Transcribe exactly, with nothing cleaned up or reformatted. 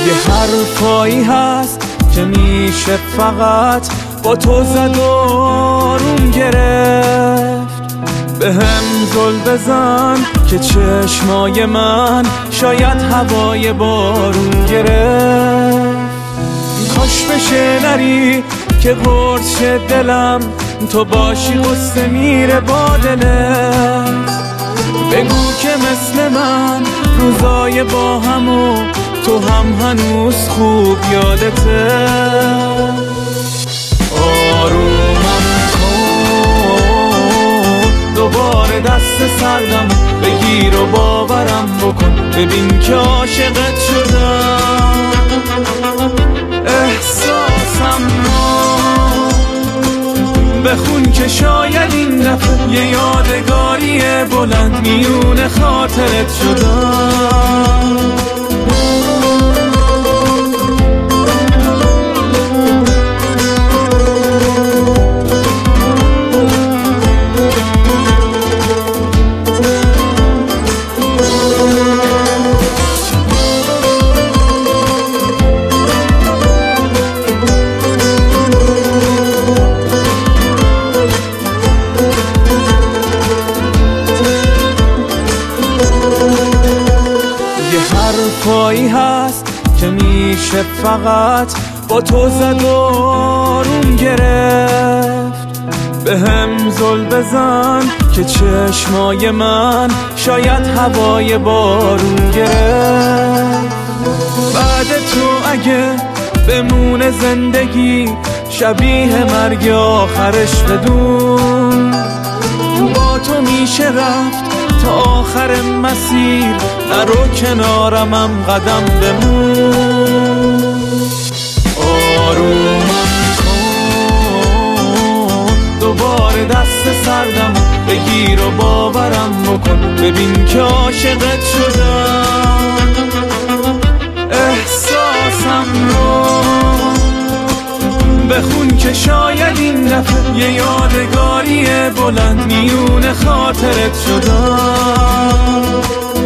یه حرفایی هست که میشه فقط با تو زد و آروم گرفت. به هم زل بزن که چشمای من شاید هوای بارون گرفت. کاش بشه نری که قرص شه دلم، تو باشی قصه میره با دلت. بگو که مثل من روزای با هم و تو هم هنوز خوب یادته. آرومم کن دوباره دست سردم بگیر و باورم بکن، ببین که عاشقت شدم. احساسم رو بخون که شاید این دفعه یه یادگاری بلند میون خاطرت شدم. حرفایی هست که میشه فقط با تو زد و آروم گرفت. به هم زل بزن که چشمای من شاید هوای بارون گرفت. بعد تو اگه بمونه زندگی شبیه مرگ آخرش بدون، با تو میشه رفت تا آخر مسیر، نرو کنارمم قدم بمون. آرومم کن دوباره دست سردم بگیر و باورم بکن، ببین که عاشقت شدم. احساسم رو بخون که شاید این دفعه یه یادگاری بلند میون خاطرت شدم.